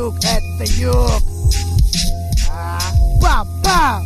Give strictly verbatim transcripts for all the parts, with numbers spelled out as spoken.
юг, это юг. Бам-бам!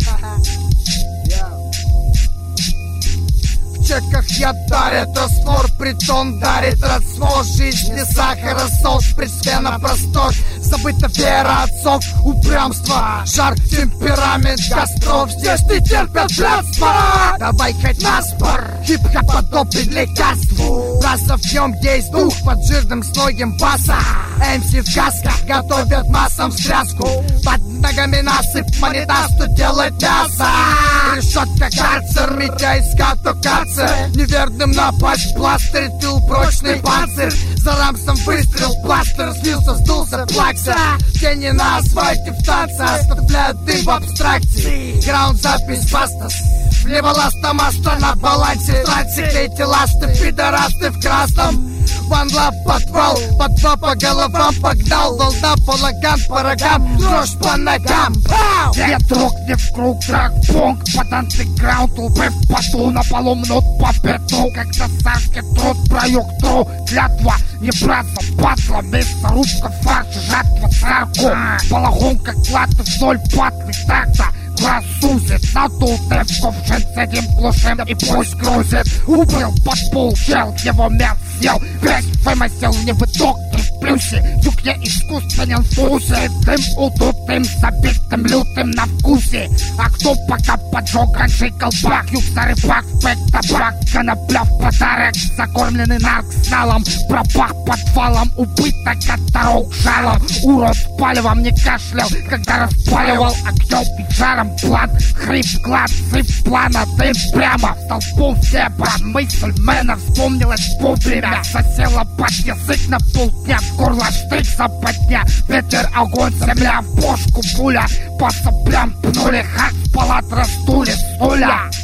В чеках я дарит, раствор, притон дарит раствор. Жизнь не сахара, соус, пресвена, простор. Забыта вера, отцов, упрямство. Жар, темперамент, костров. Здесь не терпят блядство. Давай хоть наспор, хип-хоп подобный лекарству. Разовьем есть дух под жирным слоем баса. эм си в касках готовят массам встряску. Под ногами насыпь монета, что делать мясо. Решетка, карцер, Митя искал то карцер. Неверным напасть, пластырь, тыл, прочный панцирь. За рамсом выстрел, пластырь слился, сдулся, плакса. Тени на асфальте в танце оставляют дым в абстракции. Граунд-запись, бастас. Влево ласта, маста на балансе. Трансиклейте ласты, пидорасты в красном. Ван лав, подвал, под два по головам погнал. Волна, полаган, по рогам, дрожь по ногам. Пау! Ветрок не в круг, драк, понг. Под антиграунд, лбы в поту. На полу мнут по пяту. Когда сашки труд, проюк тру. Клятва, не браться, батла. Мясорубка, фарш, жатва, сарку. Балагон, как латы, соль, патлы, так-то. Глаз сузит, надул девку в джинс этим глушим. И пусть грузит. Убрал под пол, чел, его мяс съел. Грязь вымосил, не выток, не в плюсе. Юг не искусственен в вкусе. Дым удутым, забитым, лютым на вкусе. А кто пока поджег раньше колпак? Юг за рыбак, пэк, табак. Конопля в подарок, закормленный нарк с налом. Пропах подвалом, убыток от дорог жалом. Урод с палевом не кашлял, когда распаливал огнем и жаром. План, хрип, клад, сыв плана, дым прямо в толпу все брат. Мысль мэна вспомнилась вовремя. Засела под язык на полдня. В горло штрих западня. Ветер, огонь, земля, в бошку пуля. По соплям пнули, хак в палат раздули с нуля.